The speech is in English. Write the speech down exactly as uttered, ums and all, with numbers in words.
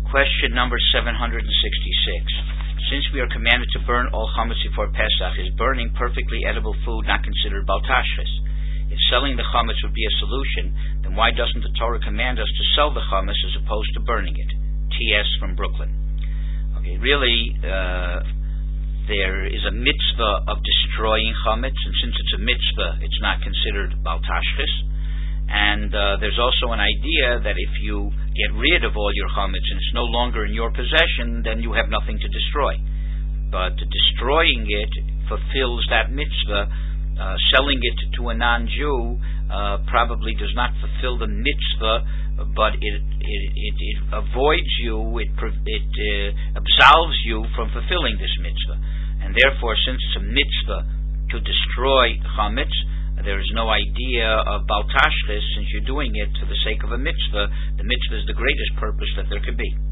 Question number seven hundred sixty-six. Since we are commanded to burn all chametz before Pesach, is burning perfectly edible food not considered bal tashchis? If selling the chametz would be a solution, then why doesn't the Torah command us to sell the chametz as opposed to burning it? T S from Brooklyn. Okay, really, uh, there is a mitzvah of destroying chametz, and since it's a mitzvah, it's not considered bal tashchis. And uh, there's also an idea that if you get rid of all your chametz and it's no longer in your possession, then you have nothing to destroy. But destroying it fulfills that mitzvah. Uh, selling it to a non-Jew uh, probably does not fulfill the mitzvah, but it it, it, it avoids you, it, it uh, absolves you from fulfilling this mitzvah. And therefore, since it's a mitzvah to destroy chametz, there is no idea of bal tashchis, since you're doing it for the sake of a mitzvah. The mitzvah is the greatest purpose that there could be.